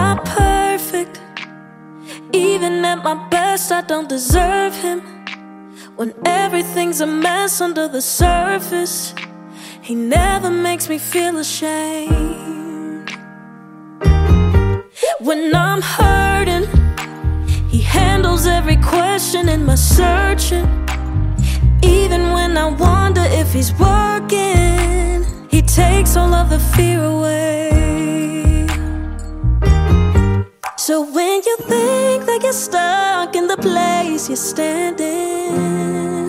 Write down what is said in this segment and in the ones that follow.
not perfect. Even at my best, I don't deserve him. When everything's a mess under the surface, he never makes me feel ashamed. When I'm hurting, he handles every question in my searching. Even when I wonder if he's working, he takes all of the fear away. So when you think that you're stuck in the place you're standing,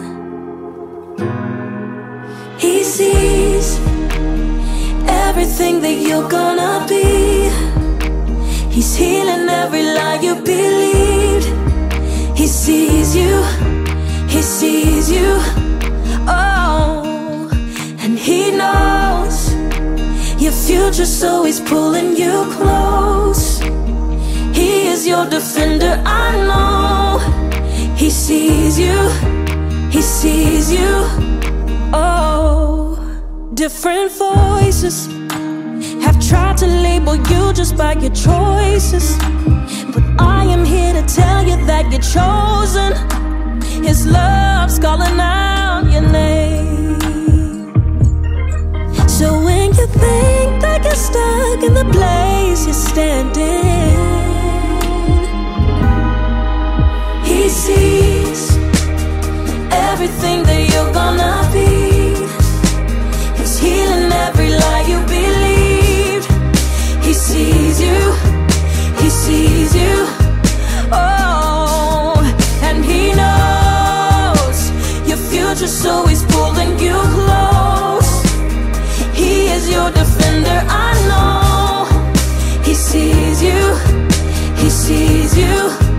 he sees everything that you're gonna be. He's healing every lie you believed. He sees you, he sees you, oh, and he knows your future, so he's pulling you close. He is your defender, I know. He sees you, he sees you, oh. Different voices have tried to label you just by your choices, but I am here to tell you that you're chosen. His love's calling out your name. So when you think that you're stuck in the place you're standing, he sees everything that you're gonna be. He's healing every lie you believed. He sees you, he sees you, oh, and he knows your future, so he's pulling you close. He is your defender, I know. He sees you, he sees you.